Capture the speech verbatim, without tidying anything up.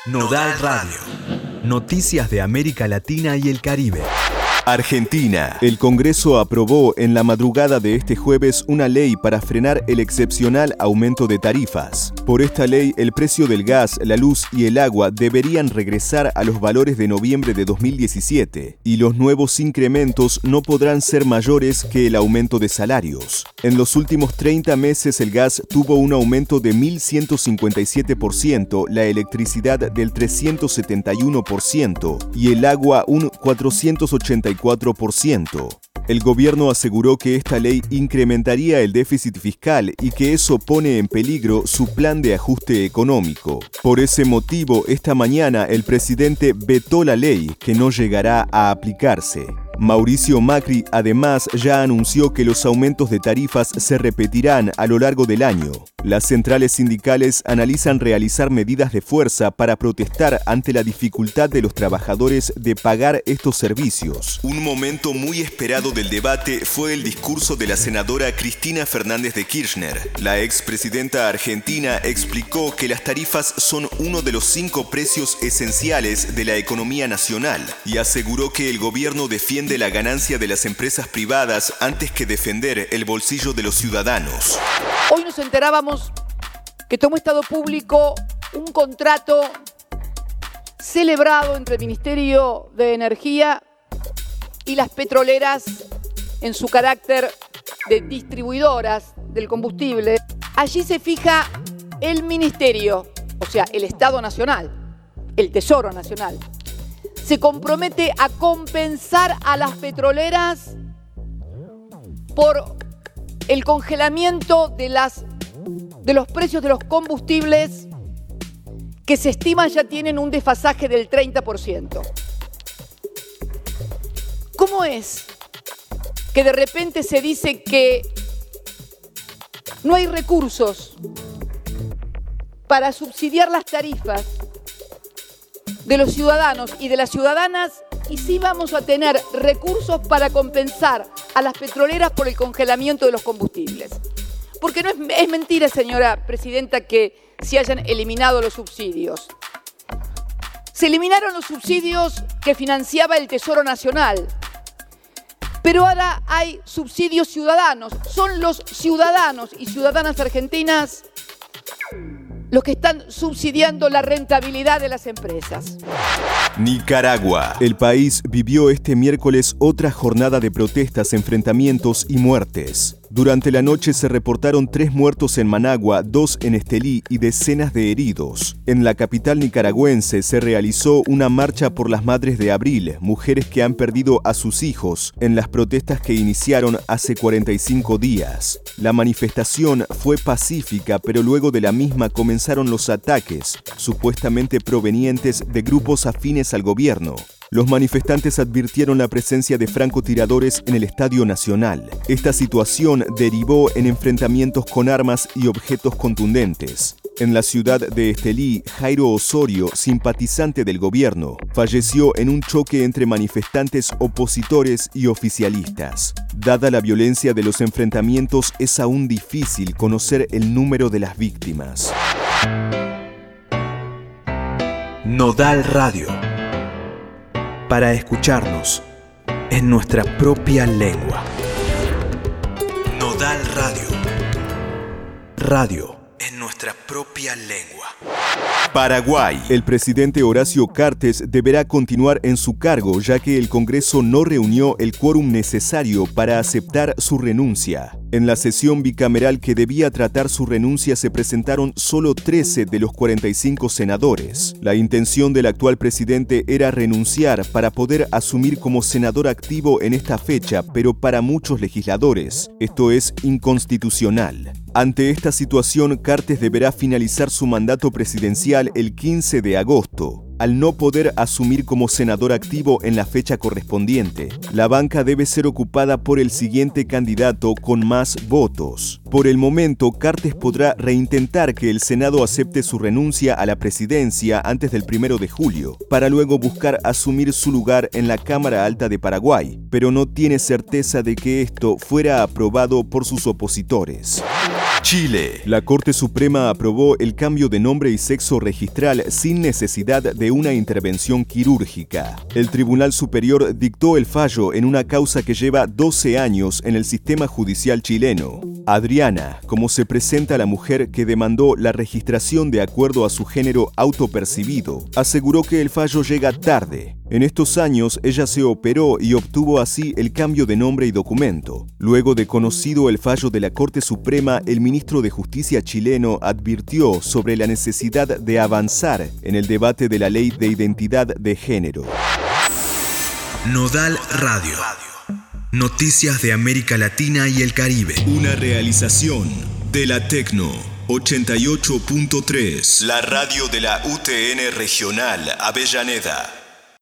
Nodal Radio. Noticias de América Latina y el Caribe. Argentina. El Congreso aprobó en la madrugada de este jueves una ley para frenar el excepcional aumento de tarifas. Por esta ley, el precio del gas, la luz y el agua deberían regresar a los valores de noviembre de dos mil diecisiete, y los nuevos incrementos no podrán ser mayores que el aumento de salarios. En los últimos treinta meses el gas tuvo un aumento de mil ciento cincuenta y siete por ciento, la electricidad del trescientos setenta y uno por ciento y el agua un cuatrocientos ochenta y cuatro por ciento. El gobierno aseguró que esta ley incrementaría el déficit fiscal y que eso pone en peligro su plan de ajuste económico. Por ese motivo, esta mañana el presidente vetó la ley, que no llegará a aplicarse. Mauricio Macri además ya anunció que los aumentos de tarifas se repetirán a lo largo del año. Las centrales sindicales analizan realizar medidas de fuerza para protestar ante la dificultad de los trabajadores de pagar estos servicios. Un momento muy esperado del debate fue el discurso de la senadora Cristina Fernández de Kirchner. La expresidenta argentina explicó que las tarifas son uno de los cinco precios esenciales de la economía nacional y aseguró que el gobierno defiende de la ganancia de las empresas privadas antes que defender el bolsillo de los ciudadanos. Hoy nos enterábamos que tomó Estado Público un contrato celebrado entre el Ministerio de Energía y las petroleras en su carácter de distribuidoras del combustible. Allí se fija el Ministerio, o sea, el Estado Nacional, el Tesoro Nacional. Se compromete a compensar a las petroleras por el congelamiento de, las, de los precios de los combustibles que se estima ya tienen un desfasaje del treinta por ciento. ¿Cómo es que de repente se dice que no hay recursos para subsidiar las tarifas de los ciudadanos y de las ciudadanas, y sí vamos a tener recursos para compensar a las petroleras por el congelamiento de los combustibles? Porque no es, es mentira, señora presidenta, que se hayan eliminado los subsidios. Se eliminaron los subsidios que financiaba el Tesoro Nacional, pero ahora hay subsidios ciudadanos. Son los ciudadanos y ciudadanas argentinas los que están subsidiando la rentabilidad de las empresas. Nicaragua. El país vivió este miércoles otra jornada de protestas, enfrentamientos y muertes. Durante la noche se reportaron tres muertos en Managua, dos en Estelí y decenas de heridos. En la capital nicaragüense se realizó una marcha por las Madres de Abril, mujeres que han perdido a sus hijos, en las protestas que iniciaron hace cuarenta y cinco días. La manifestación fue pacífica, pero luego de la misma comenzaron los ataques, supuestamente provenientes de grupos afines al gobierno. Los manifestantes advirtieron la presencia de francotiradores en el Estadio Nacional. Esta situación derivó en enfrentamientos con armas y objetos contundentes. En la ciudad de Estelí, Jairo Osorio, simpatizante del gobierno, falleció en un choque entre manifestantes opositores y oficialistas. Dada la violencia de los enfrentamientos, es aún difícil conocer el número de las víctimas. Nodal Radio. Para escucharnos en nuestra propia lengua. Nodal Radio. Radio en nuestra propia lengua. Paraguay. El presidente Horacio Cartes deberá continuar en su cargo, ya que el Congreso no reunió el quórum necesario para aceptar su renuncia. En la sesión bicameral que debía tratar su renuncia se presentaron solo trece de los cuarenta y cinco senadores. La intención del actual presidente era renunciar para poder asumir como senador activo en esta fecha, pero para muchos legisladores esto es inconstitucional. Ante esta situación, Cartes deberá finalizar su mandato presidencial el quince de agosto. Al no poder asumir como senador activo en la fecha correspondiente, la banca debe ser ocupada por el siguiente candidato con más votos. Por el momento, Cartes podrá reintentar que el Senado acepte su renuncia a la presidencia antes del primero de julio, para luego buscar asumir su lugar en la Cámara Alta de Paraguay, pero no tiene certeza de que esto fuera aprobado por sus opositores. Chile. La Corte Suprema aprobó el cambio de nombre y sexo registral sin necesidad de una intervención quirúrgica. El Tribunal Superior dictó el fallo en una causa que lleva doce años en el sistema judicial chileno. Adriana, como se presenta la mujer que demandó la registración de acuerdo a su género autopercibido, aseguró que el fallo llega tarde. En estos años, ella se operó y obtuvo así el cambio de nombre y documento. Luego de conocido el fallo de la Corte Suprema, el ministro de Justicia chileno advirtió sobre la necesidad de avanzar en el debate de la ley de identidad de género. Nodal Radio. Noticias de América Latina y el Caribe. Una realización de la Tecno ochenta y ocho punto tres. La radio de la U T N Regional Avellaneda.